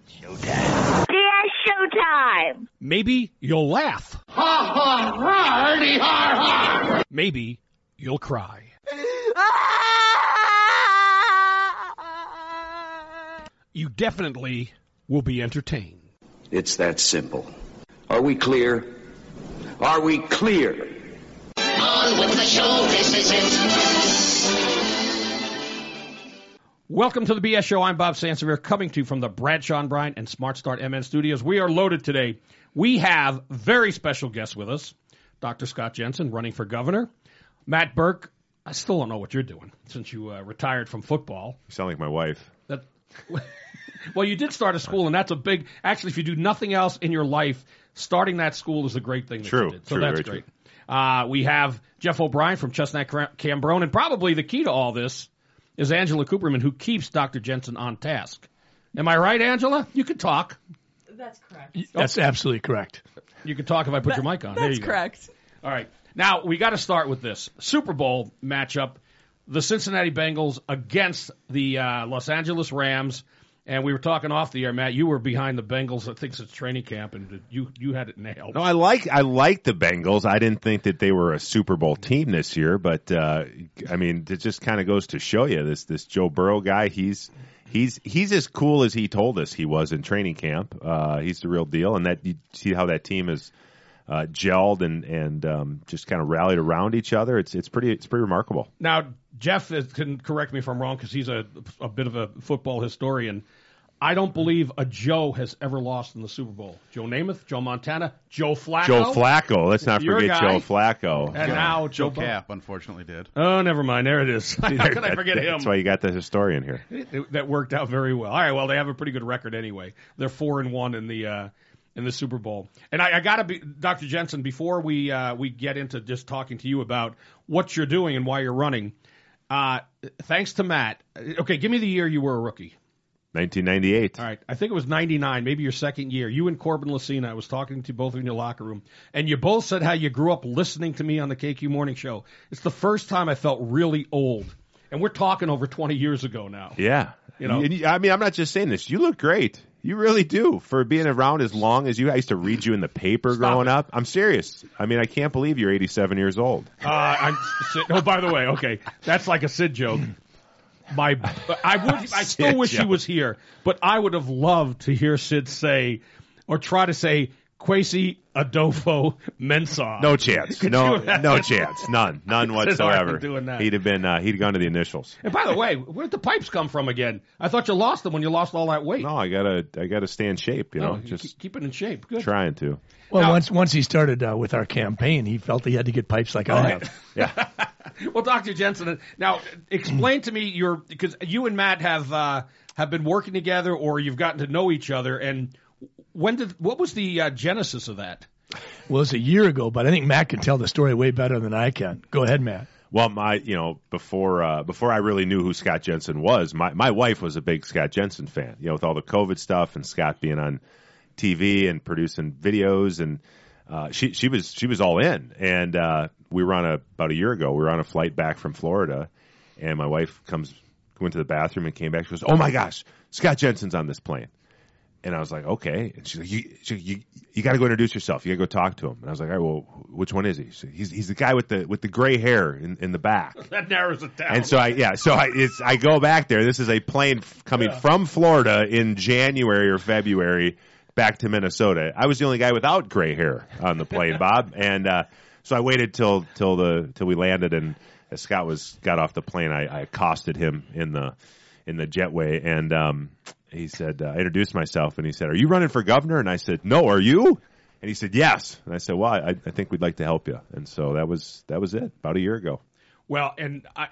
Showtime. BS Showtime. Maybe you'll laugh. Ha ha ha! Hardy har har! Maybe you'll cry. You definitely will be entertained. It's that simple. Are we clear? Are we clear? On with the show, this is it. Welcome to the BS Show. I'm Bob Sansevier, coming to you from the Bradshaw and Bryant and Smart Start MN studios. We are loaded today. We have very special guests with us. Dr. Scott Jensen, running for governor. Matt Birk, I still don't know what you're doing since you retired from football. You sound like my wife. Well, you did start a school, and that's a big – actually, if you do nothing else in your life, starting that school is a great thing that you did. So that's great. We have Jeff O'Brien from Chestnut Cambronne, and probably the key to all this is Angela Cooperman, who keeps Dr. Jensen on task. Am I right, Angela? You can talk. That's correct. That's absolutely correct. You can talk if I put your mic on. That's go. correct. All right. Now, we got to start with this. Super Bowl matchup, the Cincinnati Bengals against the Los Angeles Rams. And we were talking off the air, Matt. You were behind the Bengals, I think, since training camp, and you had it nailed. No, I like the Bengals. I didn't think that they were a Super Bowl team this year, but I mean, it just kind of goes to show you this Joe Burrow guy. He's as cool as he told us he was in training camp. He's the real deal, and that you see how that team is gelled and just kind of rallied around each other. It's pretty remarkable. Now, Jeff can correct me if I'm wrong because he's a bit of a football historian. I don't believe a Joe has ever lost in the Super Bowl. Joe Namath, Joe Montana, Joe Flacco. Joe Flacco. Let's not Your forget guy. Joe Flacco. And now Joe Cap, unfortunately, did. Oh, never mind. There it is. How can I forget him? That's why you got the historian here. That worked out very well. All right, well, they have a pretty good record anyway. They're 4-1 in the Super Bowl. And I got to be, Dr. Jensen, before we get into just talking to you about what you're doing and why you're running, thanks to Matt. Okay, give me the year you were a rookie. 1998. All right. I think it was 99, maybe your second year. You and Corbin Lucina, I was talking to both of you in your locker room, and you both said how you grew up listening to me on the KQ Morning Show. It's the first time I felt really old. And we're talking over 20 years ago now. Yeah. You know? I mean, I'm not just saying this. You look great. You really do for being around as long as you. I used to read you in the paper growing up. I'm serious. I mean, I can't believe you're 87 years old. Oh, by the way, okay. That's like a Sid joke. I still wish he was here, but I would have loved to hear Sid say, or try to say, Kwesi Adolfo Mensah. No chance. No chance. None whatsoever. Doing that. He'd gone to the initials. And by the way, where'd the pipes come from again? I thought you lost them when you lost all that weight. No, I gotta stay in shape. You know, just keep it in shape. Good. Trying to. Well, now, once he started with our campaign, he felt he had to get pipes like I have. Yeah. Well, Dr. Jensen, now explain to me because you and Matt have been working together, or you've gotten to know each other, and what was the genesis of that? Well, it's a year ago, but I think Matt can tell the story way better than I can. Go ahead, Matt. Well, before I really knew who Scott Jensen was, my wife was a big Scott Jensen fan. You know, with all the COVID stuff and Scott being on TV and producing videos, and she was all in. And we were about a year ago. We were on a flight back from Florida, and my wife went to the bathroom and came back. She goes, "Oh my gosh, Scott Jensen's on this plane." And I was like, "Okay." And she's like, "You got to go introduce yourself. You got to go talk to him." And I was like, "All right, well, which one is he?" He's the guy with the gray hair in the back. That narrows it down. And so I go back there. This is a plane coming from Florida in January or February back to Minnesota. I was the only guy without gray hair on the plane, Bob. And so I waited till we landed, and as Scott got off the plane, I accosted him in the jetway, and he said, I introduced myself, and he said, "Are you running for governor?" And I said, "No, are you?" And he said, "Yes." And I said, "Well, I think we'd like to help you." And so that was it, about a year ago. Well, and I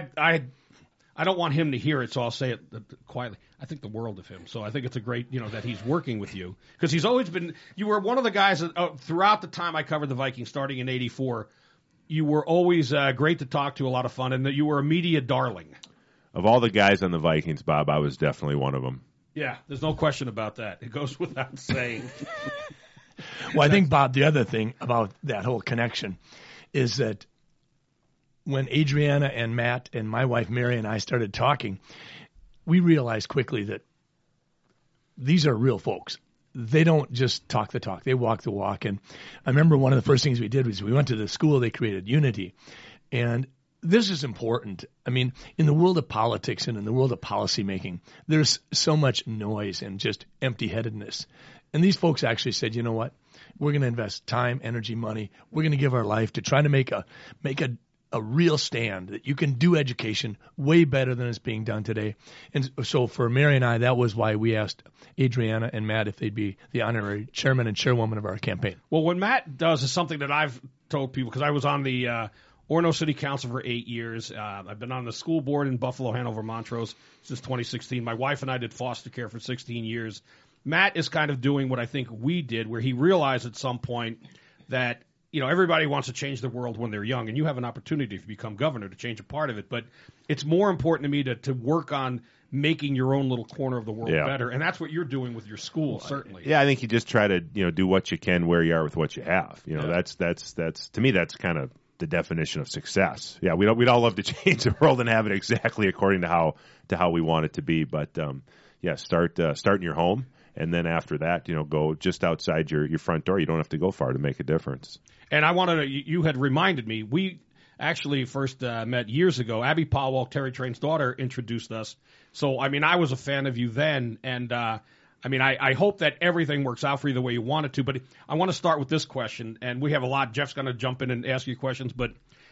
don't want him to hear it, so I'll say it quietly. I think the world of him. So I think it's a great, that he's working with you, because he's always been. You were one of the guys that, throughout the time I covered the Vikings, starting in '84. You were always great to talk to, a lot of fun, and that you were a media darling. Of all the guys on the Vikings, Bob, I was definitely one of them. Yeah, there's no question about that. It goes without saying. Well, I think, Bob, the other thing about that whole connection is that when Adriana and Matt and my wife Mary and I started talking, we realized quickly that these are real folks. They don't just talk the talk. They walk the walk. And I remember one of the first things we did was we went to the school. They created Unity. And this is important. I mean, in the world of politics and in the world of policymaking, there's so much noise and just empty-headedness. And these folks actually said, you know what? We're going to invest time, energy, money. We're going to give our life to try to make a real stand that you can do education way better than it's being done today. And so for Mary and I, that was why we asked Adriana and Matt if they'd be the honorary chairman and chairwoman of our campaign. Well, what Matt does is something that I've told people, because I was on the Orono City Council for 8 years. I've been on the school board in Buffalo, Hanover, Montrose since 2016. My wife and I did foster care for 16 years. Matt is kind of doing what I think we did, where he realized at some point that, you know, everybody wants to change the world when they're young, and you have an opportunity if you become governor to change a part of it. But it's more important to me to work on making your own little corner of the world better, and that's what you're doing with your school, certainly. Yeah, I think you just try to, you know, do what you can where you are with what you have. You know, that's to me, that's kind of the definition of success. Yeah, we'd all love to change the world and have it exactly according to how we want it to be. But start in your home. And then after that, you know, go just outside your front door. You don't have to go far to make a difference. And I wanted to, you had reminded me, we actually first met years ago. Abby Powell, Terry Train's daughter, introduced us. So, I mean, I was a fan of you then. And, I hope that everything works out for you the way you want it to. But I want to start with this question. And we have a lot. Jeff's going to jump in and ask you questions. But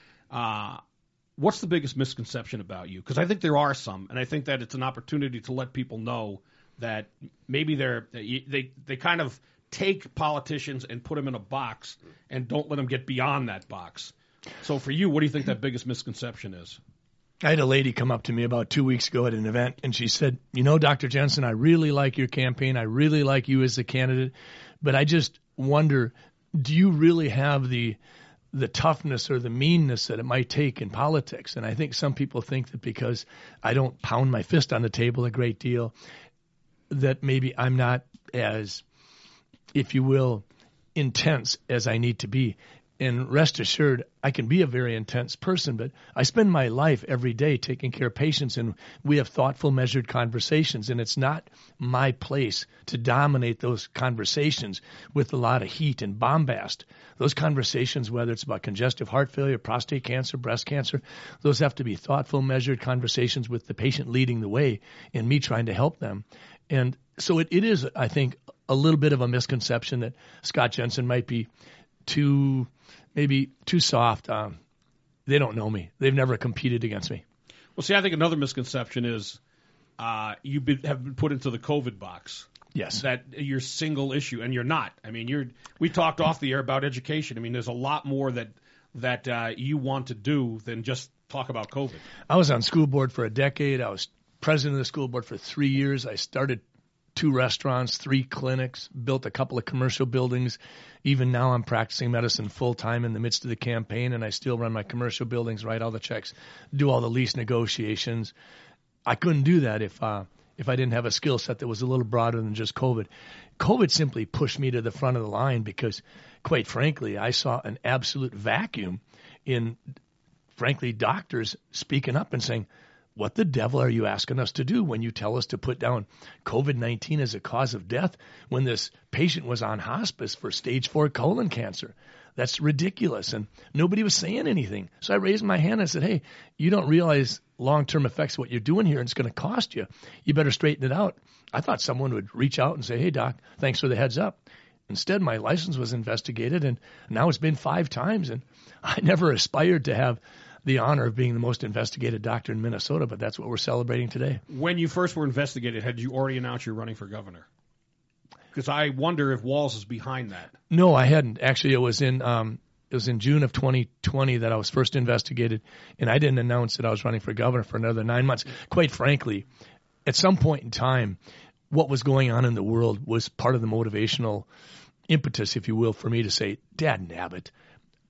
what's the biggest misconception about you? Because I think there are some. And I think that it's an opportunity to let people know that maybe they kind of take politicians and put them in a box and don't let them get beyond that box. So for you, what do you think that biggest misconception is? I had a lady come up to me about 2 weeks ago at an event, and she said, you know, Dr. Jensen, I really like your campaign. I really like you as a candidate, but I just wonder, do you really have the toughness or the meanness that it might take in politics? And I think some people think that because I don't pound my fist on the table a great deal, that maybe I'm not as, if you will, intense as I need to be. And rest assured, I can be a very intense person, but I spend my life every day taking care of patients, and we have thoughtful, measured conversations, and it's not my place to dominate those conversations with a lot of heat and bombast. Those conversations, whether it's about congestive heart failure, prostate cancer, breast cancer, those have to be thoughtful, measured conversations with the patient leading the way and me trying to help them. And so it is, I think, a little bit of a misconception that Scott Jensen might be too soft. They don't know me. They've never competed against me. Well, see, I think another misconception is have been put into the COVID box. Yes. That you're single issue, and you're not. I mean, we talked off the air about education. I mean, there's a lot more that you want to do than just talk about COVID. I was on school board for a decade. I was president of the school board for 3 years. I started 2 restaurants, 3 clinics, built a couple of commercial buildings. Even now I'm practicing medicine full-time in the midst of the campaign, and I still run my commercial buildings, write all the checks, do all the lease negotiations. I couldn't do that if I didn't have a skill set that was a little broader than just COVID. COVID simply pushed me to the front of the line because, quite frankly, I saw an absolute vacuum in, frankly, doctors speaking up and saying, what the devil are you asking us to do when you tell us to put down COVID-19 as a cause of death when this patient was on hospice for stage 4 colon cancer? That's ridiculous. And nobody was saying anything. So I raised my hand and said, hey, you don't realize long-term effects of what you're doing here, and it's going to cost you. You better straighten it out. I thought someone would reach out and say, hey, doc, thanks for the heads up. Instead, my license was investigated, and now it's been 5 times. And I never aspired to have the honor of being the most investigated doctor in Minnesota, but that's what we're celebrating today. When you first were investigated, had you already announced you're running for governor? Because I wonder if Walz is behind that. No, I hadn't. Actually, it was in June of 2020 that I was first investigated, and I didn't announce that I was running for governor for another 9 months. Quite frankly, at some point in time, what was going on in the world was part of the motivational impetus, if you will, for me to say, Dad Nabbit,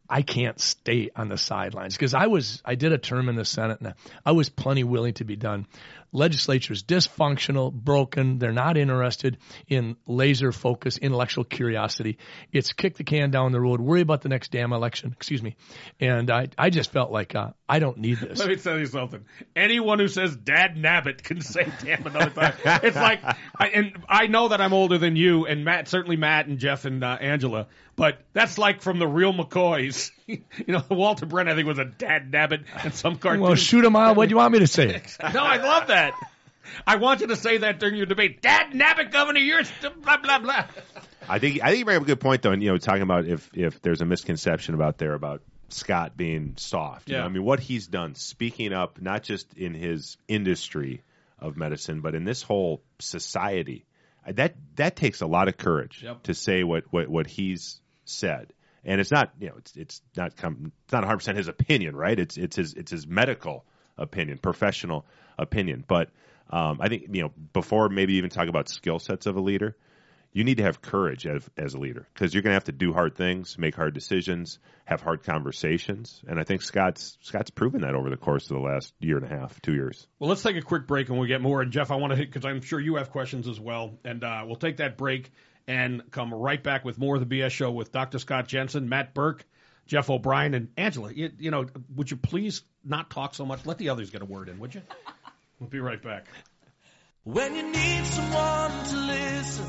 I can't stay on the sidelines because I did a term in the Senate and I was plenty willing to be done. Legislature is dysfunctional, broken. They're not interested in laser focus, intellectual curiosity. It's kick the can down the road, worry about the next damn election. Excuse me. And I just felt like I don't need this. Let me tell you something. Anyone who says Dad Nabbit can say damn another time. It's like, I know that I'm older than you and Matt, certainly Matt and Jeff and Angela, but that's like from the real McCoys. Walter Brent, I think, was a Dad Nabbit in some cartoon. Well, shoot a mile. What do you want me to say? No, I love that. I want you to say that during your debate. Dad Nabbit, Governor, you're blah, blah, blah. I think you bring up a good point, though, and, talking about if there's a misconception about Scott being soft. Yeah. I mean, what he's done, speaking up, not just in his industry of medicine, but in this whole society, that takes a lot of courage to say what he's said. And it's not, it's not 100% his opinion, right? It's his medical opinion, professional opinion. But I think, before maybe even talk about skill sets of a leader, you need to have courage as a leader because you're going to have to do hard things, make hard decisions, have hard conversations. And I think Scott's proven that over the course of the last year and a half, 2 years. Well, let's take a quick break and we'll get more. And Jeff, I want to hit, because I'm sure you have questions as well. And we'll take that break and come right back with more of the BS Show with Dr. Scott Jensen, Matt Burke, Jeff O'Brien, and Angela. Would you please not talk so much? Let the others get a word in, would you? We'll be right back. When you need someone to listen,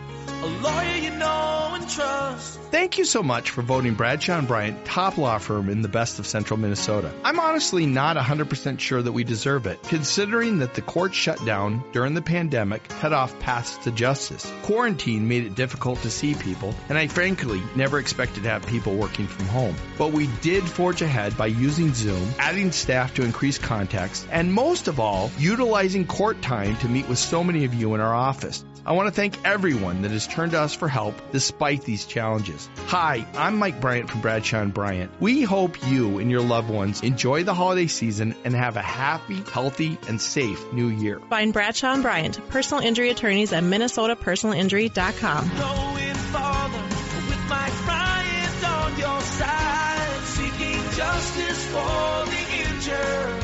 a lawyer you know and trust. Thank you so much for voting Bradshaw & Bryant top law firm in the best of central Minnesota. I'm honestly not 100% sure that we deserve it, considering that the court shut down during the pandemic cut off paths to justice. Quarantine made it difficult to see people, and I frankly never expected to have people working from home. But we did forge ahead by using Zoom, adding staff to increase contacts, and most of all, utilizing court time to meet with so many of you in our office. I want to thank everyone that has turned to us for help despite these challenges. Hi, I'm Mike Bryant from Bradshaw & Bryant. We hope you and your loved ones enjoy the holiday season and have a happy, healthy, and safe new year. Find Bradshaw & Bryant, personal injury attorneys at MinnesotaPersonalInjury.com. Going farther with Mike Bryant on your side, seeking justice for the injured.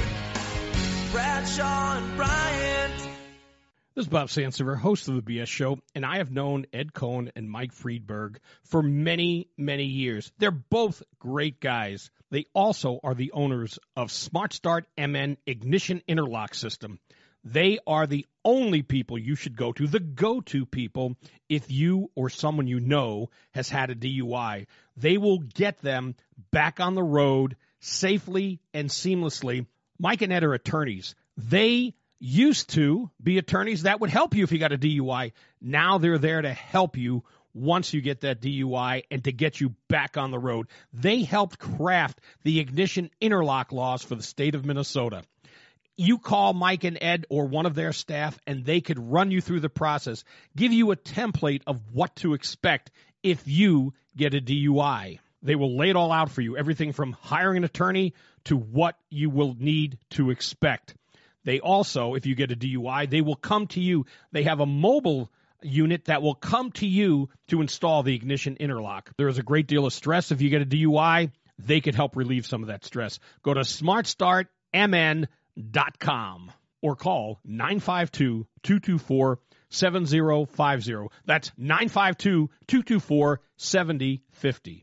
Bradshaw & Bryant. This is Bob Sansevier, host of the BS Show, and I have known Ed Cohn and Mike Friedberg for many, many years. They're both great guys. They also are the owners of Smart Start MN Ignition Interlock System. They are the only people you should go to, the go-to people, if you or someone you know has had a DUI. They will get them back on the road safely and seamlessly. Mike and Ed are attorneys. They used to be attorneys that would help you if you got a DUI. Now they're there to help you once you get that DUI and to get you back on the road. They helped craft the ignition interlock laws for the state of Minnesota. You call Mike and Ed or one of their staff, and they could run you through the process, give you a template of what to expect if you get a DUI. They will lay it all out for you, everything from hiring an attorney to what you will need to expect. They also, if you get a DUI, they will come to you. They have a mobile unit that will come to you to install the ignition interlock. There is a great deal of stress if you get a DUI. They could help relieve some of that stress. Go to smartstartmn.com or call 952-224-7050. That's 952-224-7050.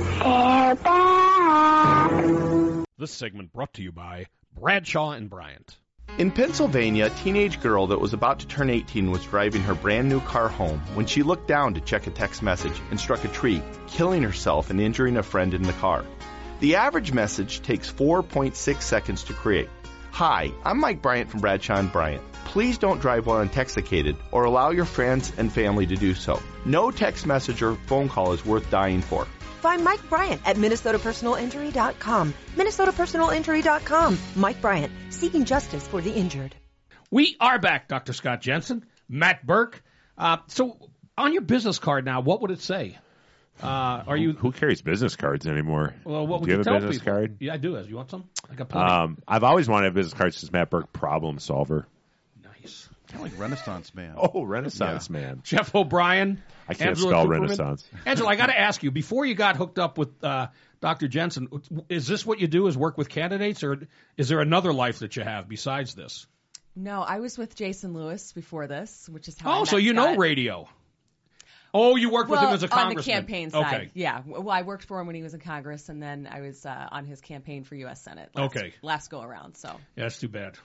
This segment brought to you by Bradshaw & Bryant. In Pennsylvania, a teenage girl that was about to turn 18 was driving her brand new car home when she looked down to check a text message and struck a tree, killing herself and injuring a friend in the car. The average message takes 4.6 seconds to create. Hi, I'm Mike Bryant from Bradshaw & Bryant. Please don't drive while intoxicated or allow your friends and family to do so. No text message or phone call is worth dying for. Find Mike Bryant at MinnesotaPersonalInjury.com. MinnesotaPersonalInjury.com. Mike Bryant, seeking justice for the injured. We are back, Dr. Scott Jensen, Matt Burke. So on your business card now, what would it say? Are you? Who carries business cards anymore? Well, what would you have tell a business people? card? Yeah, I do. You want some? I got plenty. I've always wanted a business card since Matt Burke, problem solver. Nice. Kind of like Renaissance Man. Oh, Renaissance Man. Jeff O'Brien. I can't Angela spell Cooperman. Renaissance. Angela, I got to ask you, before you got hooked up with Dr. Jensen, is this what you do, is work with candidates, or is there another life that you have besides this? No, I was with Jason Lewis before this, which is how I met so you Scott. know radio. Oh, you worked with him as a congressman. On the campaign side, okay. Yeah. Well, I worked for him when he was in Congress, and then I was on his campaign for U.S. Senate last go around. So yeah, that's too bad.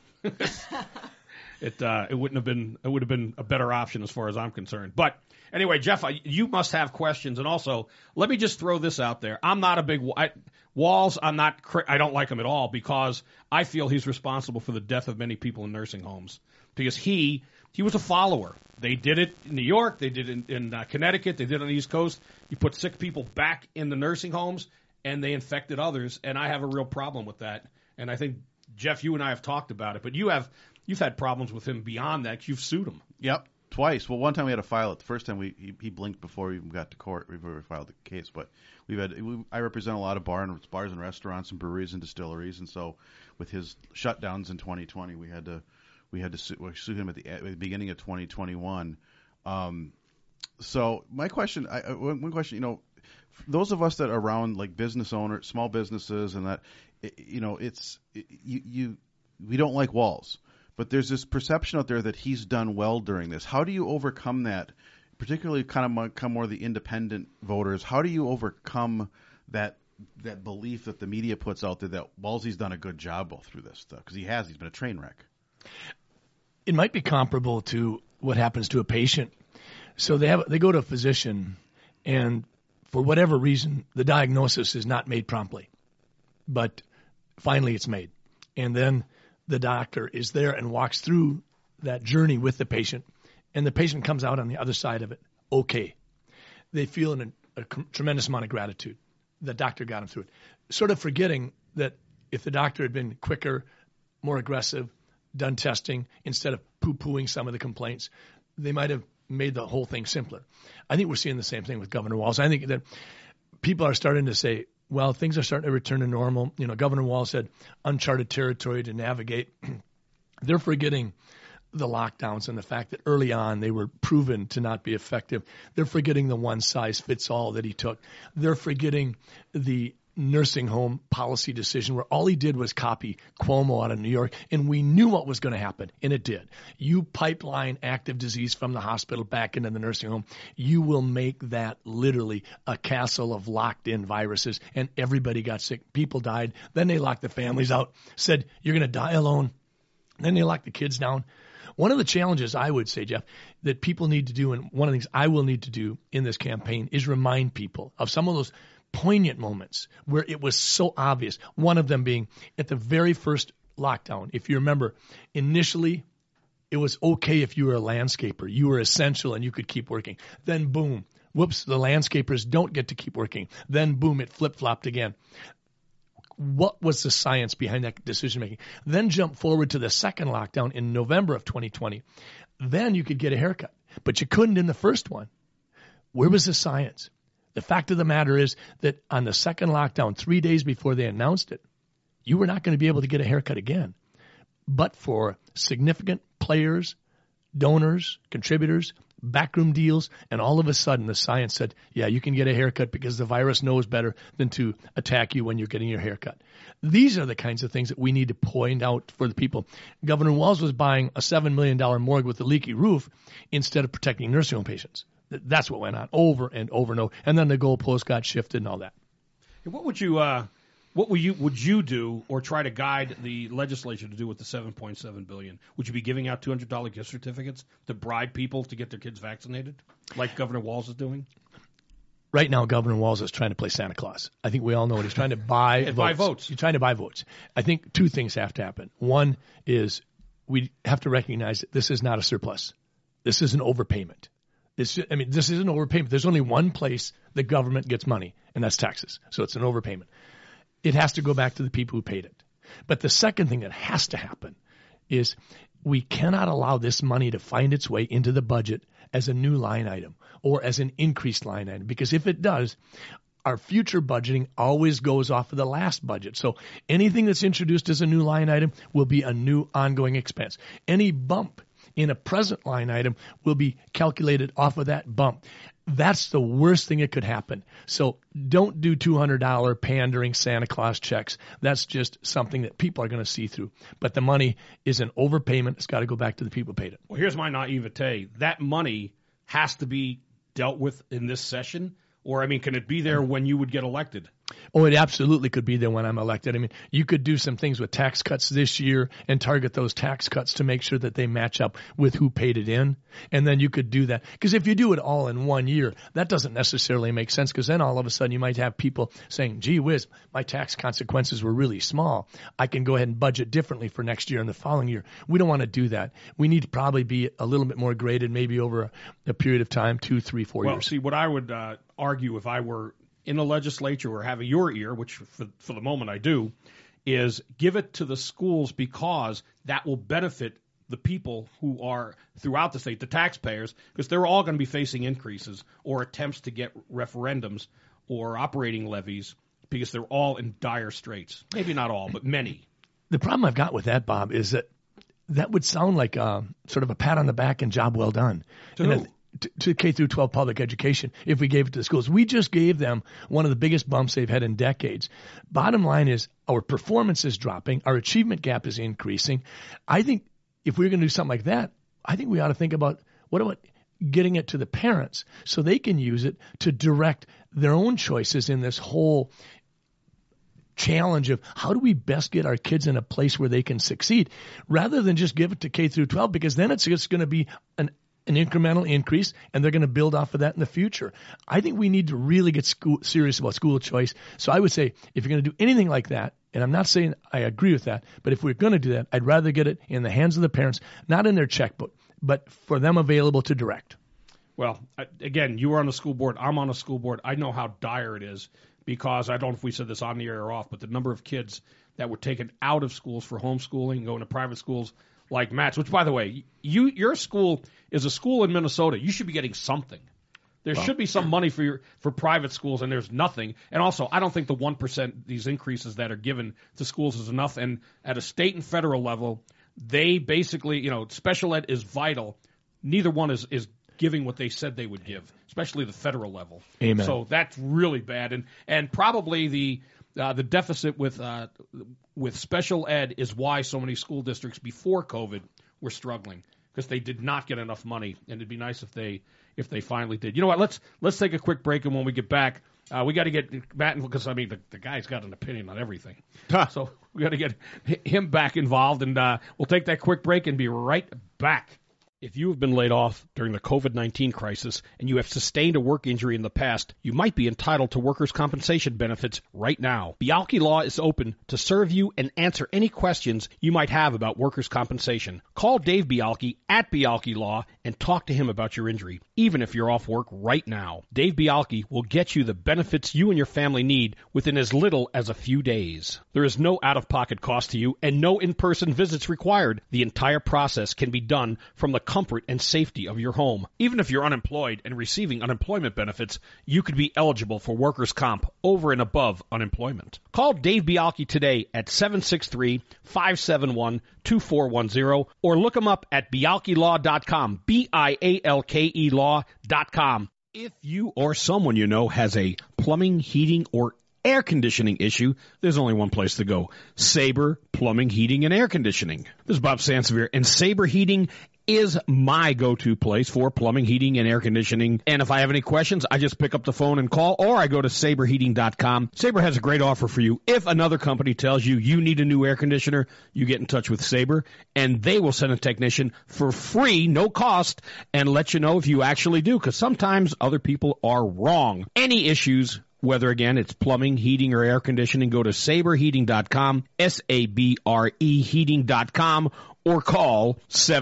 It wouldn't have been. It would have been a better option as far as I'm concerned. But anyway, Jeff, you must have questions, and also let me just throw this out there. I'm not a big Walz. I don't like him at all because I feel he's responsible for the death of many people in nursing homes because he was a follower. They did it in New York. They did it in Connecticut. They did it on the East Coast. You put sick people back in the nursing homes, and they infected others. And I have a real problem with that. And I think, Jeff, you and I have talked about it. But you've had problems with him beyond that. You've sued him. Yep, twice. Well, one time we had to file it. The first time he blinked before we even got to court. We filed the case. But I represent a lot of bars and restaurants and breweries and distilleries. And so with his shutdowns in 2020, we had to sue him at the beginning of 2021. So my question, one question, those of us that are around like business owners, small businesses, and that, we don't like Walz, but there's this perception out there that he's done well during this. How do you overcome that? Particularly, kind of come more the independent voters. How do you overcome that belief that the media puts out there that Walzy's done a good job all through this stuff? Because he's been a train wreck. It might be comparable to what happens to a patient. So they go to a physician, and for whatever reason, the diagnosis is not made promptly. But finally it's made. And then the doctor is there and walks through that journey with the patient, and the patient comes out on the other side of it okay. They feel a tremendous amount of gratitude. The doctor got them through it. Sort of forgetting that if the doctor had been quicker, more aggressive, done testing instead of poo-pooing some of the complaints, they might have made the whole thing simpler. I think we're seeing the same thing with Governor Walz. I think that people are starting to say, well, things are starting to return to normal. Governor Walz had uncharted territory to navigate. They're forgetting the lockdowns and the fact that early on they were proven to not be effective. They're forgetting the one-size-fits-all that he took. They're forgetting the nursing home policy decision where all he did was copy Cuomo out of New York, and we knew what was going to happen, and it did. You pipeline active disease from the hospital back into the nursing home, you will make that literally a castle of locked-in viruses, and everybody got sick. People died. Then they locked the families out, said, you're going to die alone. Then they locked the kids down. One of the challenges, I would say, Jeff, that people need to do, and one of the things I will need to do in this campaign is remind people of some of those poignant moments where it was so obvious. One of them being at the very first lockdown. If you remember, initially it was okay if you were a landscaper. You were essential and you could keep working. Then boom, whoops, the landscapers don't get to keep working. Then boom, it flip-flopped again. What was the science behind that decision-making? Then jump forward to the second lockdown in November of 2020. Then you could get a haircut, but you couldn't in the first one. Where was the science? The fact of the matter is that on the second lockdown, 3 days before they announced it, you were not going to be able to get a haircut again. But for significant players, donors, contributors, backroom deals, and all of a sudden the science said, yeah, you can get a haircut because the virus knows better than to attack you when you're getting your haircut. These are the kinds of things that we need to point out for the people. Governor Walz was buying a $7 million morgue with a leaky roof instead of protecting nursing home patients. That's what went on over and over and over. And then the goalpost got shifted and all that. What would you do or try to guide the legislature to do with the $7.7 billion? Would you be giving out $200 gift certificates to bribe people to get their kids vaccinated, like Governor Walz is doing? Right now, Governor Walz is trying to play Santa Claus. I think we all know it. He's trying to buy votes. Buy votes. He's trying to buy votes. I think two things have to happen. One is we have to recognize that this is not a surplus. This is an overpayment. This is an overpayment. There's only one place the government gets money, and that's taxes. So it's an overpayment. It has to go back to the people who paid it. But the second thing that has to happen is we cannot allow this money to find its way into the budget as a new line item or as an increased line item. Because if it does, our future budgeting always goes off of the last budget. So anything that's introduced as a new line item will be a new ongoing expense. Any bump in a present line item will be calculated off of that bump. That's the worst thing that could happen. So don't do $200 pandering Santa Claus checks. That's just something that people are going to see through. But the money is an overpayment. It's got to go back to the people who paid it. Well, here's my naivete. That money has to be dealt with in this session? Or, I mean, can it be there when you would get elected? Oh, it absolutely could be there when I'm elected. I mean, you could do some things with tax cuts this year and target those tax cuts to make sure that they match up with who paid it in. And then you could do that. Because if you do it all in 1 year, that doesn't necessarily make sense, because then all of a sudden you might have people saying, gee whiz, my tax consequences were really small. I can go ahead and budget differently for next year and the following year. We don't want to do that. We need to probably be a little bit more graded, maybe over a period of time, 2, 3, 4 years. Well, see, what I would argue if I were in the legislature or having your ear, which for the moment I do, is give it to the schools, because that will benefit the people who are throughout the state, the taxpayers, because they're all going to be facing increases or attempts to get referendums or operating levies, because they're all in dire straits. Maybe not all, but many. The problem I've got with that, Bob, is that would sound like sort of a pat on the back and job well done. To K through 12 public education, if we gave it to the schools. We just gave them one of the biggest bumps they've had in decades. Bottom line is our performance is dropping. Our achievement gap is increasing. I think if we're going to do something like that, I think we ought to think about, what about getting it to the parents so they can use it to direct their own choices in this whole challenge of how do we best get our kids in a place where they can succeed, rather than just give it to K through 12, because then it's just going to be an incremental increase, and they're going to build off of that in the future. I think we need to really get serious about school choice. So I would say, if you're going to do anything like that, and I'm not saying I agree with that, but if we're going to do that, I'd rather get it in the hands of the parents, not in their checkbook, but for them available to direct. Well, again, you were on the school board. I'm on a school board. I know how dire it is, because I don't know if we said this on the air or off, but the number of kids that were taken out of schools for homeschooling, going to private schools, like Matt's, which, by the way, your school is a school in Minnesota. You should be getting something. There should be some money for private schools, and there's nothing. And also, I don't think the 1%, these increases that are given to schools, is enough. And at a state and federal level, they basically, special ed is vital. Neither one is giving what they said they would give, especially the federal level. Amen. So that's really bad. And probably the deficit with special ed is why so many school districts before COVID were struggling, because they did not get enough money, and it'd be nice if they finally did. You know what? Let's take a quick break, and when we get back, we got to get Matt, because I mean the guy's got an opinion on everything, so we got to get him back involved, and we'll take that quick break and be right back. If you have been laid off during the COVID-19 crisis and you have sustained a work injury in the past, you might be entitled to workers' compensation benefits right now. Bialke Law is open to serve you and answer any questions you might have about workers' compensation. Call Dave Bialke at Bialke Law and talk to him about your injury, even if you're off work right now. Dave Bialke will get you the benefits you and your family need within as little as a few days. There is no out-of-pocket cost to you and no in-person visits required. The entire process can be done from the comfort and safety of your home. Even if you're unemployed and receiving unemployment benefits, you could be eligible for workers' comp over and above unemployment. Call Dave Bialke today at 763-571-2410 or look him up at bialkelaw.com, BIALKE law.com. If you or someone you know has a plumbing, heating, or air conditioning issue, there's only one place to go. Sabre Plumbing, Heating, and Air Conditioning. This is Bob Sansevier, and Sabre Heating is my go-to place for plumbing, heating, and air conditioning. And if I have any questions, I just pick up the phone and call, or I go to saberheating.com. Sabre has a great offer for you. If another company tells you you need a new air conditioner, you get in touch with Sabre, and they will send a technician for free, no cost, and let you know if you actually do, because sometimes other people are wrong. Any issues, whether, again, it's plumbing, heating, or air conditioning, go to saberheating.com, SABRE heating.com, or call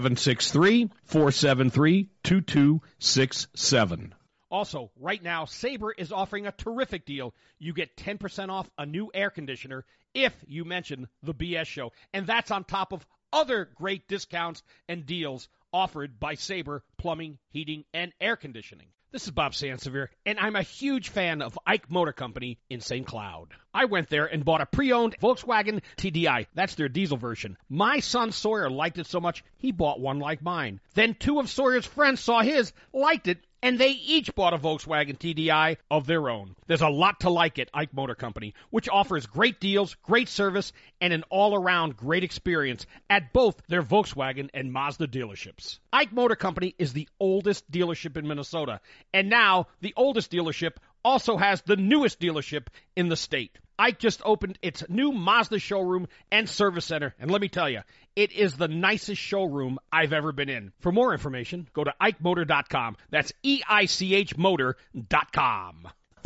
763-473-2267. Also, right now, Sabre is offering a terrific deal. You get 10% off a new air conditioner if you mention the BS Show. And that's on top of other great discounts and deals offered by Sabre Plumbing, Heating, and Air Conditioning. This is Bob Sansevier, and I'm a huge fan of Ike Motor Company in St. Cloud. I went there and bought a pre-owned Volkswagen TDI. That's their diesel version. My son Sawyer liked it so much, he bought one like mine. Then 2 of Sawyer's friends saw his, liked it, and they each bought a Volkswagen TDI of their own. There's a lot to like at Ike Motor Company, which offers great deals, great service, and an all-around great experience at both their Volkswagen and Mazda dealerships. Ike Motor Company is the oldest dealership in Minnesota, and now the oldest dealership also has the newest dealership in the state. Ike just opened its new Mazda showroom and service center, and let me tell you, it is the nicest showroom I've ever been in. For more information, go to IkeMotor.com. That's EICH Motor.com.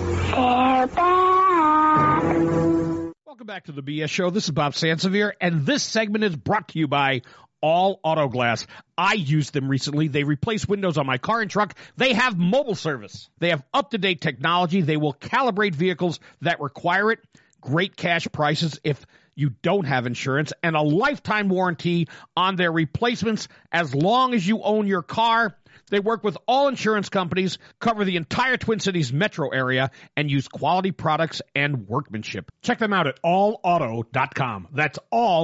Welcome back to the BS Show. This is Bob Sansevier, and this segment is brought to you by All Auto Glass. I used them recently. They replace windows on my car and truck. They have mobile service. They have up-to-date technology. They will calibrate vehicles that require it. Great cash prices if you don't have insurance, and a lifetime warranty on their replacements as long as you own your car. They work with all insurance companies, cover the entire Twin Cities metro area, and use quality products and workmanship. Check them out at allauto.com. That's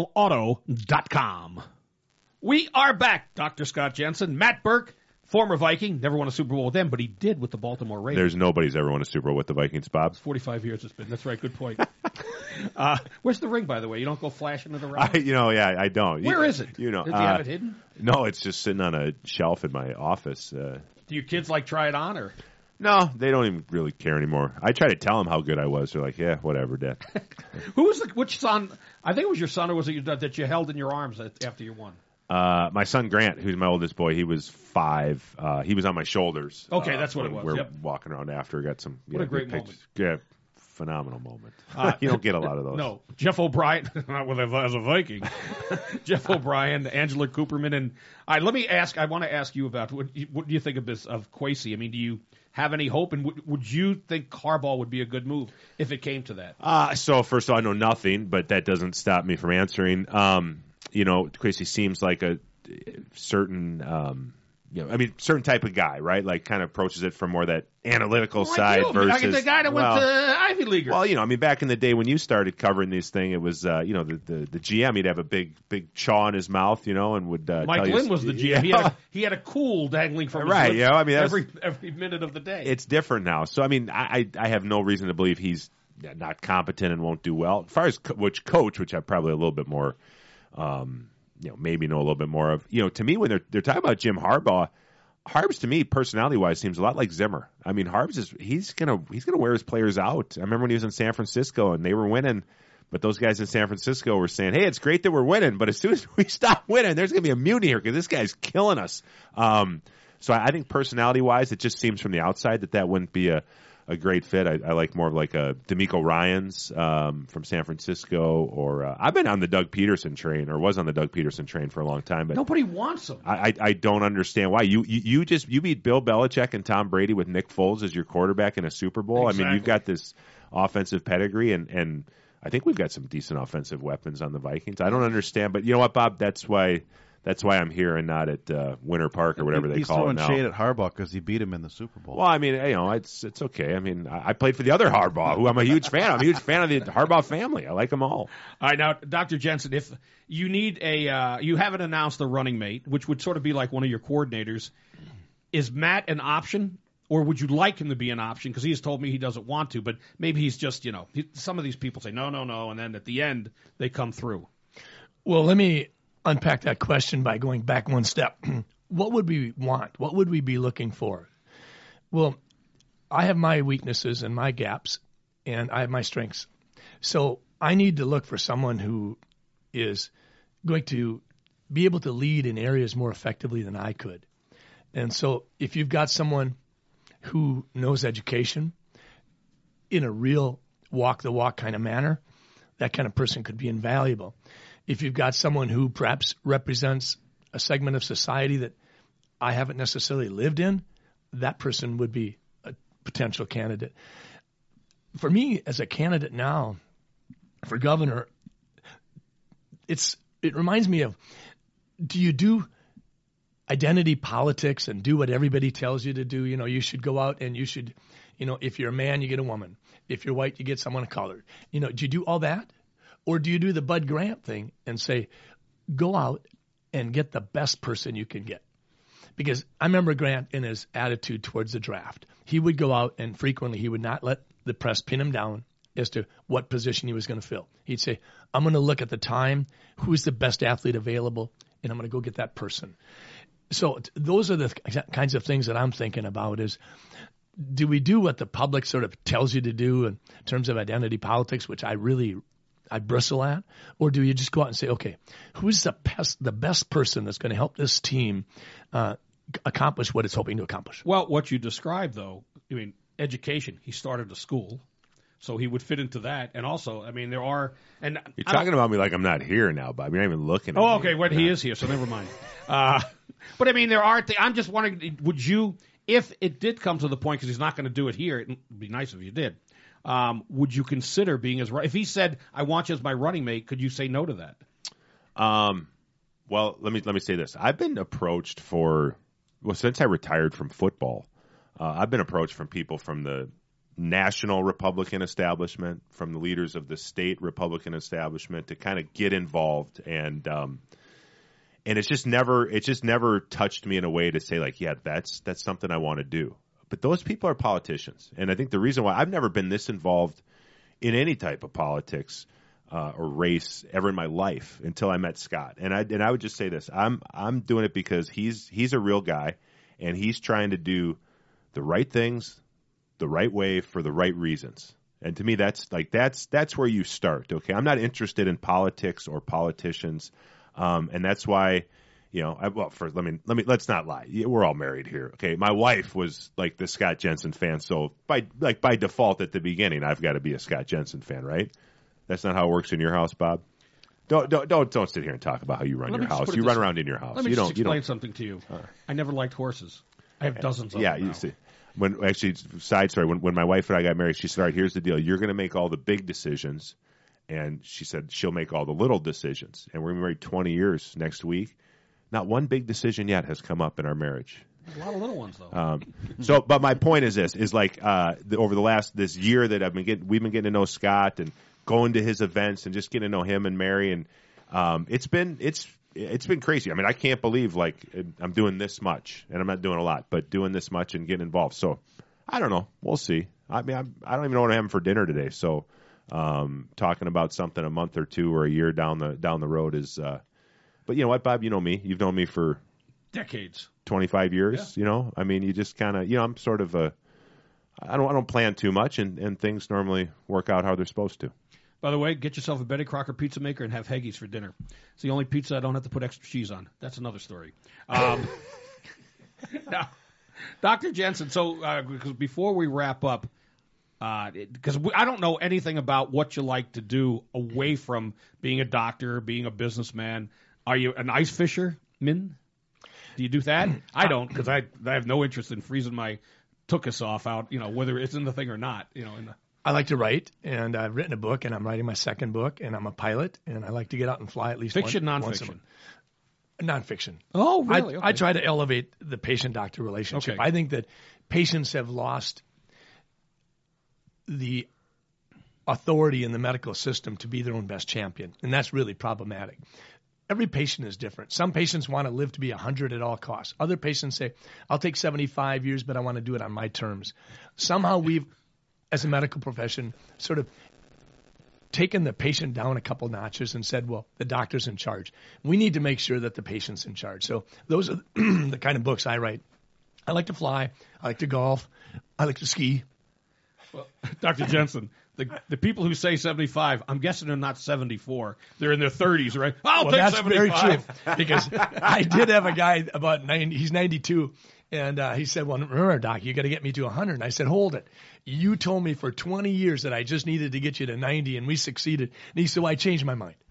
allauto.com. We are back. Dr. Scott Jensen, Matt Burke, former Viking, never won a Super Bowl with them, but he did with the Baltimore Ravens. There's nobody's ever won a Super Bowl with the Vikings, Bob. 45 years it's been. That's right. Good point. Where's the ring, by the way? You don't go flashing it around? I don't. Where is it? Did you have it hidden? No, it's just sitting on a shelf in my office. Do your kids try it on, or? No, they don't even really care anymore. I try to tell them how good I was. They're like, yeah, whatever, Dad. Which son? I think it was your son, or was it that you held in your arms after you won? My son Grant, who's my oldest boy, he was 5. He was on my shoulders. Okay, that's what it was. We're walking around after. Got some. What a great moment. Yeah, phenomenal moment. You don't get a lot of those. No, Jeff O'Brien, not as a Viking. Jeff O'Brien, Angela Cooperman, and I want to ask you about what do you think of this of Kwesi? I mean, do you have any hope, and would you think Harbaugh would be a good move if it came to that? So first of all, I know nothing, but that doesn't stop me from answering. Kwesi seems like a certain, certain type of guy, right? Like, kind of approaches it from more that analytical side versus. Like the guy that went to Ivy Leaguer. Well, back in the day when you started covering this thing, it was, the GM, he'd have a big chaw in his mouth, and would. Mike Lynn was the GM. Yeah. He had a cool dangling from his right. lips every minute of the day. It's different now. So I have no reason to believe he's not competent and won't do well. As far as which I'm probably a little bit more. Maybe know a little bit more of. To me, when they're talking about Jim Harbaugh, Harbs to me, personality wise, seems a lot like Zimmer. I mean, Harbs he's gonna wear his players out. I remember when he was in San Francisco and they were winning, but those guys in San Francisco were saying, "Hey, it's great that we're winning, but as soon as we stop winning, there's gonna be a mutiny here because this guy's killing us." So I think personality wise, it just seems from the outside that wouldn't be a great fit. I like more of like a DeMeco Ryans from San Francisco, or I've been on the Doug Peterson train, or was on the Doug Peterson train for a long time. But nobody wants him. I don't understand why. You beat Bill Belichick and Tom Brady with Nick Foles as your quarterback in a Super Bowl. Exactly. I mean, you've got this offensive pedigree, and I think we've got some decent offensive weapons on the Vikings. I don't understand, but you know what, Bob? That's why I'm here and not at Winter Park or whatever they call it now. He's throwing shade at Harbaugh because he beat him in the Super Bowl. Well, I mean, it's okay. I mean, I played for the other Harbaugh, who I'm a huge fan of. I'm a huge fan of the Harbaugh family. I like them all. All right, now, Dr. Jensen, if you need you haven't announced the running mate, which would sort of be like one of your coordinators, is Matt an option? Or would you like him to be an option? Because he has told me he doesn't want to, but maybe he's just, some of these people say, no, and then at the end, they come through. Well, let me unpack that question by going back one step. What would we want? What would we be looking for? Well, I have my weaknesses and my gaps, and I have my strengths. So I need to look for someone who is going to be able to lead in areas more effectively than I could. And so if you've got someone who knows education in a real walk-the-walk kind of manner, that kind of person could be invaluable. If you've got someone who perhaps represents a segment of society that I haven't necessarily lived in, that person would be a potential candidate. For me, as a candidate now for governor, it reminds me of, do you do identity politics and do what everybody tells you to do. You should go out and you should, if you're a man, you get a woman. If you're white, you get someone of color. Do you do all that? Or do you do the Bud Grant thing and say, go out and get the best person you can get? Because I remember Grant in his attitude towards the draft. He would go out and frequently he would not let the press pin him down as to what position he was going to fill. He'd say, I'm going to look at the time, who's the best athlete available, and I'm going to go get that person. So those are the kinds of things that I'm thinking about is, do we do what the public sort of tells you to do in terms of identity politics, which I bristle at, or do you just go out and say, okay, who's the best person that's going to help this team accomplish what it's hoping to accomplish? Well, what you described, though, education. He started a school, so he would fit into that. And also, there are – and you're talking about me like I'm not here now, Bob. You're not even looking at me. Oh, okay. Well, he is here, so never mind. But, there are I'm just wondering, would you – if it did come to the point, because he's not going to do it here, it'd be nice if you did, would you consider being his – if he said, I want you as my running mate, could you say no to that? Well, let me say this. I've been approached since I retired from football, I've been approached from people from the national Republican establishment, from the leaders of the state Republican establishment to kind of get involved, and it's just never touched me in a way to say like, yeah, that's something I want to do. But those people are politicians, and I think the reason why I've never been this involved in any type of politics or race ever in my life until I met Scott. And I would just say this: I'm doing it because he's a real guy, and he's trying to do the right things the right way for the right reasons. And to me, that's where you start. Okay, I'm not interested in politics or politicians, and that's why. First, let's not lie. We're all married here. Okay. My wife was like the Scott Jensen fan. So by default at the beginning, I've got to be a Scott Jensen fan, right? That's not how it works in your house, Bob. Don't sit here and talk about how you run your house. You run around in your house. Let me just explain something to you. I never liked horses. I have dozens of them. Yeah, you see. Side story, when my wife and I got married, she said, all right, here's the deal. You're going to make all the big decisions. And she said she'll make all the little decisions. And we're married 20 years next week. Not one big decision yet has come up in our marriage. A lot of little ones, though. But my point is this: over this year that we've been getting to know Scott and going to his events and just getting to know him and Mary, and it's been crazy. I can't believe I'm doing this much, and I'm not doing a lot, but doing this much and getting involved. So I don't know. We'll see. I don't even know what I'm having for dinner today. So talking about something a month or two or a year down the road is. But you know what, Bob? You know me. You've known me for decades, 25 years. Yeah. You just kind of, I'm sort of I don't plan too much, and things normally work out how they're supposed to. By the way, get yourself a Betty Crocker pizza maker and have Haggis for dinner. It's the only pizza I don't have to put extra cheese on. That's another story. Now, Dr. Jensen. So, because before we wrap up. Because I don't know anything about what you like to do away from being a doctor, being a businessman. Are you an ice fisherman? Do you do that? I don't, because I have no interest in freezing my tuchus off out, whether it's in the thing or not. I like to write, and I've written a book, and I'm writing my second book, and I'm a pilot, and I like to get out and fly at least fiction, once nonfiction. a month. Nonfiction. Oh, really? I try to elevate the patient-doctor relationship. Okay. I think that patients have lost the authority in the medical system to be their own best champion, and that's really problematic. Every patient is different. Some patients want to live to be 100 at all costs. Other patients say, I'll take 75 years, but I want to do it on my terms. Somehow we've, as a medical profession, sort of taken the patient down a couple notches and said, well, the doctor's in charge. We need to make sure that the patient's in charge. So those are the kind of books I write. I like to fly. I like to golf. I like to ski. Well, Dr. Jensen, the people who say 75, I'm guessing they're not 74. They're in their 30s, right? I'll take 75. That's very true. Because I did have a guy about 90, he's 92, and he said, well, remember, Doc, you got to get me to 100. And I said, hold it. You told me for 20 years that I just needed to get you to 90, and we succeeded. And he said, well, I changed my mind.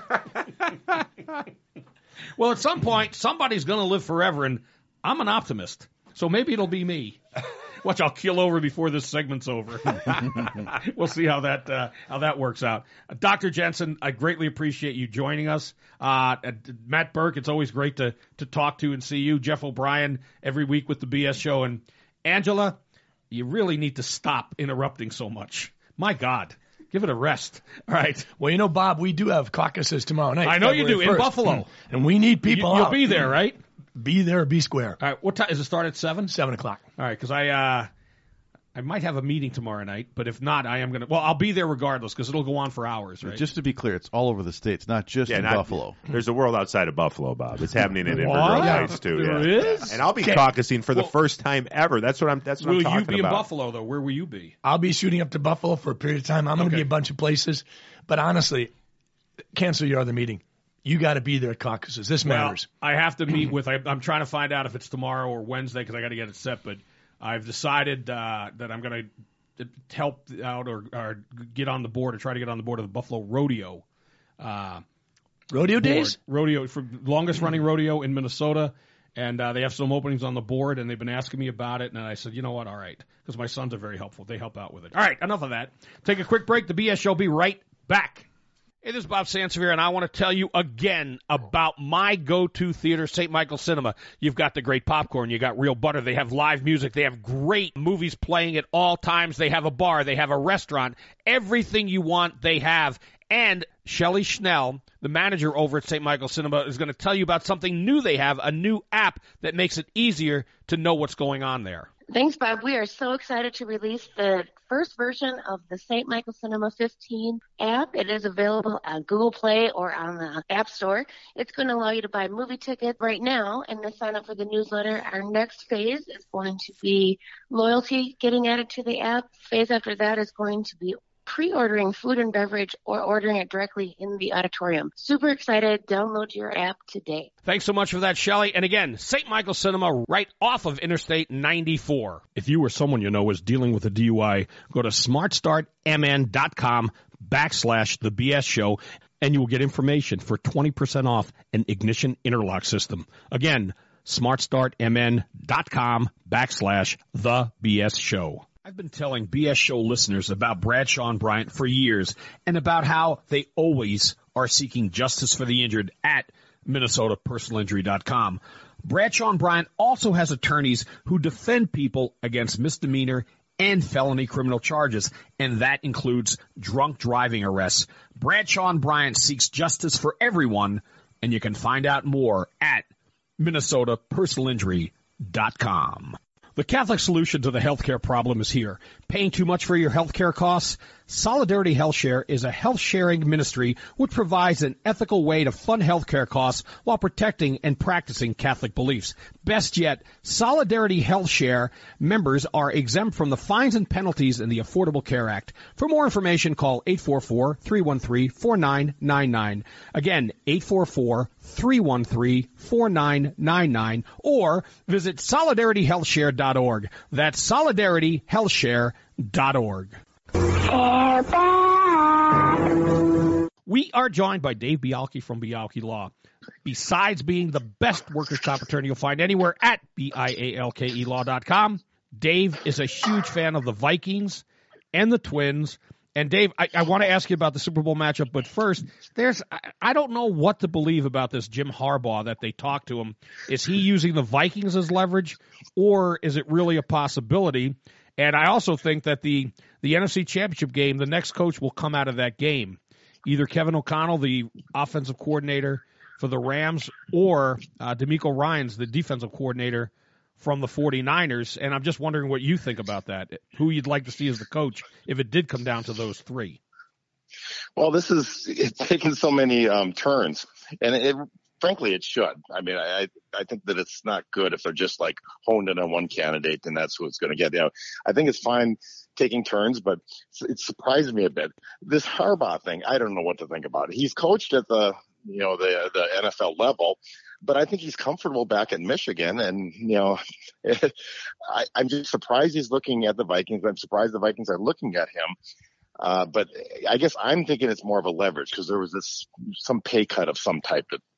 Well, at some point, somebody's going to live forever, and I'm an optimist, so maybe it'll be me. Watch, I'll keel over before this segment's over. We'll see how that works out. Dr. Jensen, I greatly appreciate you joining us. Matt Burke, it's always great to talk to and see you. Jeff O'Brien every week with the BS Show. And Angela, you really need to stop interrupting so much. My God. Give it a rest. All right. Well, Bob, we do have caucuses tomorrow night. I know you do, 1st. In Buffalo. And we need people out. You'll be there, right? Be there or be square. All right. What time? Does it start at 7? 7 o'clock. All right, because I might have a meeting tomorrow night, but if not, I am going to – well, I'll be there regardless because it'll go on for hours, right? Just to be clear, it's all over the states, not just in Buffalo. There's a world outside of Buffalo, Bob. It's happening in Inver Grove Heights, too. There is? And I'll be caucusing for the first time ever. That's what I'm talking about. Will you be in Buffalo, though? Where will you be? I'll be shooting up to Buffalo for a period of time. I'm going to be a bunch of places. But honestly, cancel your other meeting. You got to be there at caucuses. This matters. I have to meet with – I'm trying to find out if it's tomorrow or Wednesday because I got to get it set. But I've decided that I'm going to – help out or get on the board or try to get on the board of the Buffalo Rodeo. Rodeo days? Rodeo, for longest running rodeo in Minnesota. And they have some openings on the board, and they've been asking me about it. And I said, you know what, all right, because my sons are very helpful. They help out with it. All right, enough of that. Take a quick break. The BS Show will be right back. Hey, this is Bob Sansevier, and I want to tell you again about my go-to theater, St. Michael Cinema. You've got the great popcorn. You got real butter. They have live music. They have great movies playing at all times. They have a bar. They have a restaurant. Everything you want, they have. And Shelley Schnell, the manager over at St. Michael Cinema, is going to tell you about something new they have, a new app that makes it easier to know what's going on there. Thanks, Bob. We are so excited to release the first version of the St. Michael Cinema 15 app. It is available on Google Play or on the App Store. It's going to allow you to buy movie tickets right now and to sign up for the newsletter. Our next phase is going to be loyalty getting added to the app. Phase after that is going to be pre-ordering food and beverage or ordering it directly in the auditorium. Super excited. Download your app today. Thanks so much for that, Shelley. And again, St. Michael Cinema right off of Interstate 94. If you or someone you know is dealing with a DUI, go to smartstartmn.com/the BS Show, and you will get information for 20% off an ignition interlock system. Again, smartstartmn.com/the BS Show. I've been telling BS Show listeners about Bradshaw and Bryant for years and about how they always are seeking justice for the injured at MinnesotaPersonalInjury.com. Bradshaw and Bryant also has attorneys who defend people against misdemeanor and felony criminal charges, and that includes drunk driving arrests. Bradshaw and Bryant seeks justice for everyone, and you can find out more at MinnesotaPersonalInjury.com. The Catholic solution to the healthcare problem is here. Paying too much for your healthcare costs? Solidarity Health Share is a health-sharing ministry which provides an ethical way to fund healthcare costs while protecting and practicing Catholic beliefs. Best yet, Solidarity Health Share members are exempt from the fines and penalties in the Affordable Care Act. For more information, call 844-313-4999. Again, 844-313-4999, or visit solidarityhealthshare.org. That's solidarityhealthshare.org. We are joined by Dave Bialke from Bialke Law. Besides being the best workers' comp attorney you'll find anywhere at BIALKElaw.com, Dave is a huge fan of the Vikings and the Twins. And Dave, I want to ask you about the Super Bowl matchup, but first, I don't know what to believe about this Jim Harbaugh that they talked to him. Is he using the Vikings as leverage, or is it really a possibility? And I also think that the NFC Championship game, the next coach will come out of that game. Either Kevin O'Connell, the offensive coordinator for the Rams, or DeMeco Ryans, the defensive coordinator from the 49ers. And I'm just wondering what you think about that, who you'd like to see as the coach if it did come down to those three. Well, it's taken so many turns, and frankly, it should. I mean, I think that it's not good if they're just like honed in on one candidate and that's who it's going to get. I think it's fine taking turns, but it surprised me a bit. This Harbaugh thing, I don't know what to think about it. He's coached at the NFL level, but I think he's comfortable back in Michigan. And, I'm just surprised he's looking at the Vikings. I'm surprised the Vikings are looking at him. But I guess I'm thinking it's more of a leverage because there was some pay cut of some type that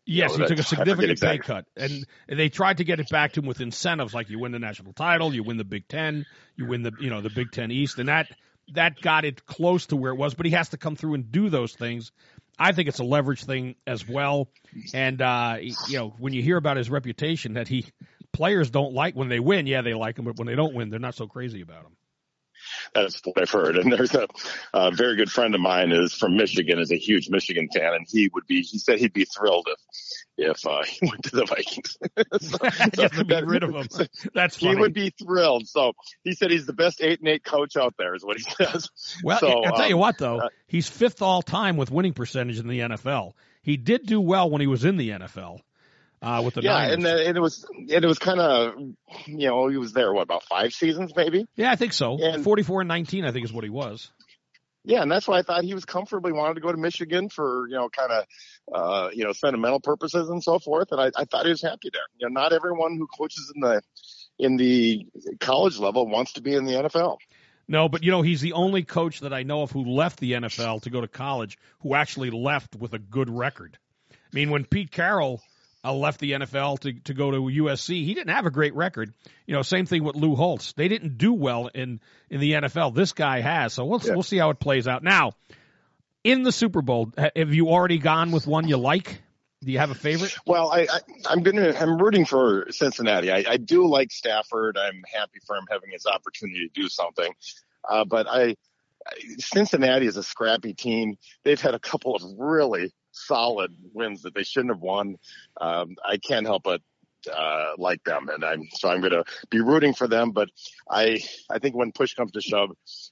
Yes, he took a significant pay cut, and they tried to get it back to him with incentives like you win the national title, you win the Big Ten, you win the Big Ten East, and that got it close to where it was. But he has to come through and do those things. I think it's a leverage thing as well, and when you hear about his reputation, that players don't like when they win. Yeah, they like him, but when they don't win, they're not so crazy about him. That's what I've heard. And there's a very good friend of mine is from Michigan, is a huge Michigan fan, and he said he'd be thrilled if he went to the Vikings. to be rid of him. That's funny. He would be thrilled. So he said he's the best 8-8 coach out there, is what he says. Well, I'll tell you what, though, he's 5th all time with winning percentage in the NFL. He did do well when he was in the NFL. With the Niners. And it was kind of, he was there, about 5 seasons maybe? Yeah, I think so. And 44-19, I think is what he was. Yeah, and that's why I thought he was comfortably wanted to go to Michigan for, sentimental purposes and so forth. And I thought he was happy there. Not everyone who coaches in the college level wants to be in the NFL. No, but, he's the only coach that I know of who left the NFL to go to college who actually left with a good record. I mean, when Pete Carroll left the NFL to go to USC, he didn't have a great record. Same thing with Lou Holtz. They didn't do well in the NFL. This guy has. So we'll see how it plays out. Now, in the Super Bowl, have you already gone with one you like? Do you have a favorite? Well, I'm rooting for Cincinnati. I do like Stafford. I'm happy for him having his opportunity to do something. But Cincinnati is a scrappy team. They've had a couple of really solid wins that they shouldn't have won. I can't help but like them, and I'm going to be rooting for them. But I think when push comes to shove,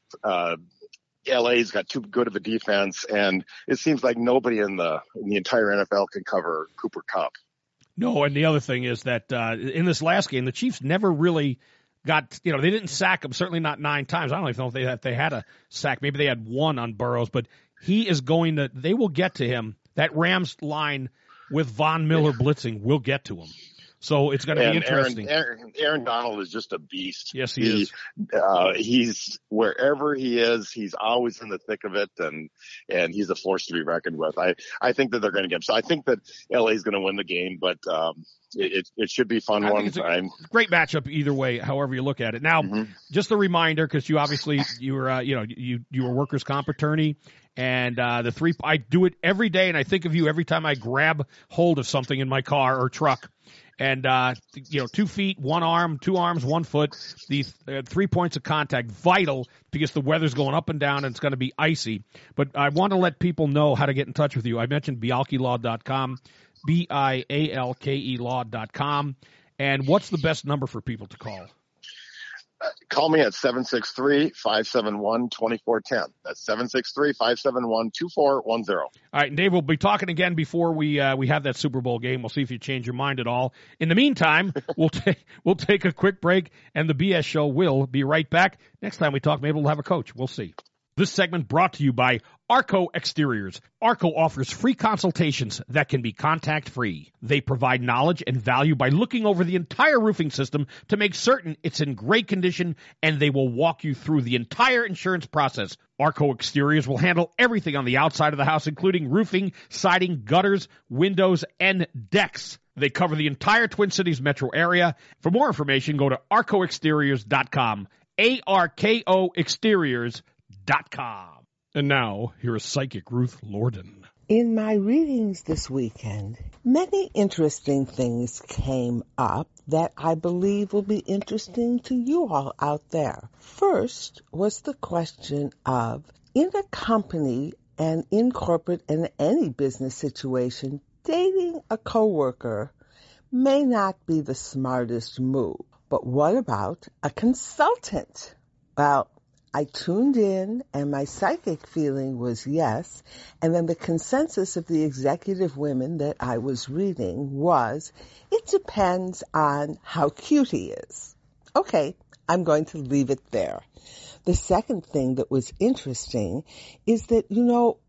LA's got too good of a defense, and it seems like nobody in the entire NFL can cover Cooper Kupp. No, and the other thing is that in this last game, the Chiefs never really got, they didn't sack him, certainly not 9 times. I don't even know if they had a sack. Maybe they had 1 on Burrows, but they will get to him. That Rams line with Von Miller blitzing will get to him. So it's going to be interesting. Aaron Donald is just a beast. Yes, he is. He's wherever he is, he's always in the thick of it, and he's a force to be reckoned with. I think that they're going to get him. So I think that LA is going to win the game, but it should be fun one time. Great matchup either way, however you look at it. Now, just a reminder, because you were workers' comp attorney. And I do it every day, and I think of you every time I grab hold of something in my car or truck. And 2 feet, 1 arm, 2 arms, 1 foot. These 3 points of contact, vital because the weather's going up and down and it's going to be icy. But I want to let people know how to get in touch with you. I mentioned bialkelaw.com, BIALKE law.com. And what's the best number for people to call? Call me at 763-571-2410. That's 763-571-2410. All right, and Dave, we'll be talking again before we have that Super Bowl game. We'll see if you change your mind at all. In the meantime, we'll take a quick break, and the BS Show will be right back. Next time we talk, maybe we'll have a coach. We'll see. This segment brought to you by Arco Exteriors. Arco offers free consultations that can be contact-free. They provide knowledge and value by looking over the entire roofing system to make certain it's in great condition, and they will walk you through the entire insurance process. Arco Exteriors will handle everything on the outside of the house, including roofing, siding, gutters, windows, and decks. They cover the entire Twin Cities metro area. For more information, go to arcoexteriors.com, ARKO Exteriors.com. And now, here is Psychic Ruth Lorden. In my readings this weekend, many interesting things came up that I believe will be interesting to you all out there. First was the question of, in a company and in corporate and any business situation, dating a coworker may not be the smartest move. But what about a consultant? Well, I tuned in, and my psychic feeling was yes, and then the consensus of the executive women that I was reading was, it depends on how cute he is. Okay, I'm going to leave it there. The second thing that was interesting is that,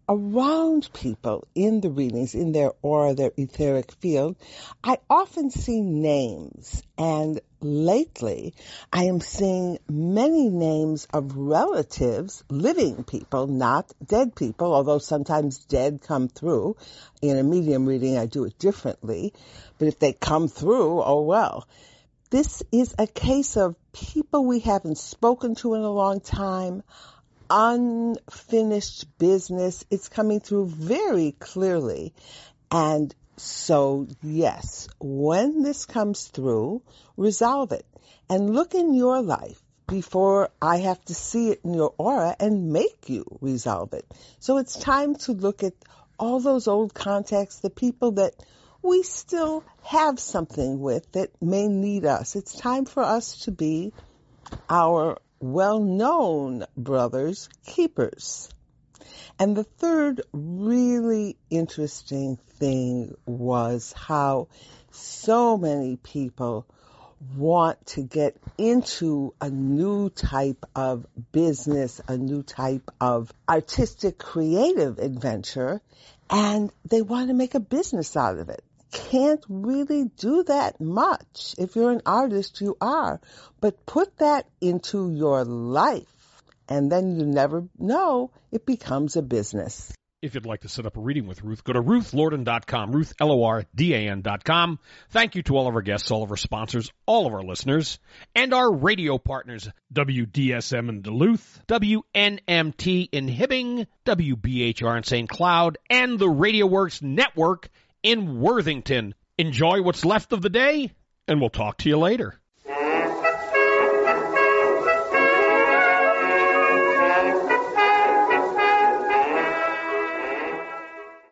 around people in the readings, in their aura, their etheric field, I often see names. And lately, I am seeing many names of relatives, living people, not dead people, although sometimes dead come through. In a medium reading, I do it differently. But if they come through, oh well. This is a case of people we haven't spoken to in a long time, unfinished business. It's coming through very clearly. And so, yes, when this comes through, resolve it. And look in your life before I have to see it in your aura and make you resolve it. So it's time to look at all those old contacts, the people that we still have something with that may need us. It's time for us to be our well-known brothers' keepers. And the third really interesting thing was how so many people want to get into a new type of business, a new type of artistic, creative adventure, and they want to make a business out of it. Can't really do that much. If you're an artist, you are. But put that into your life, and then you never know, it becomes a business. If you'd like to set up a reading with Ruth, go to RuthLordan.com, RuthLordan.com. Thank you to all of our guests, all of our sponsors, all of our listeners, and our radio partners, WDSM in Duluth, WNMT in Hibbing, WBHR in St. Cloud, and the RadioWorks Network in Worthington. Enjoy what's left of the day, and we'll talk to you later.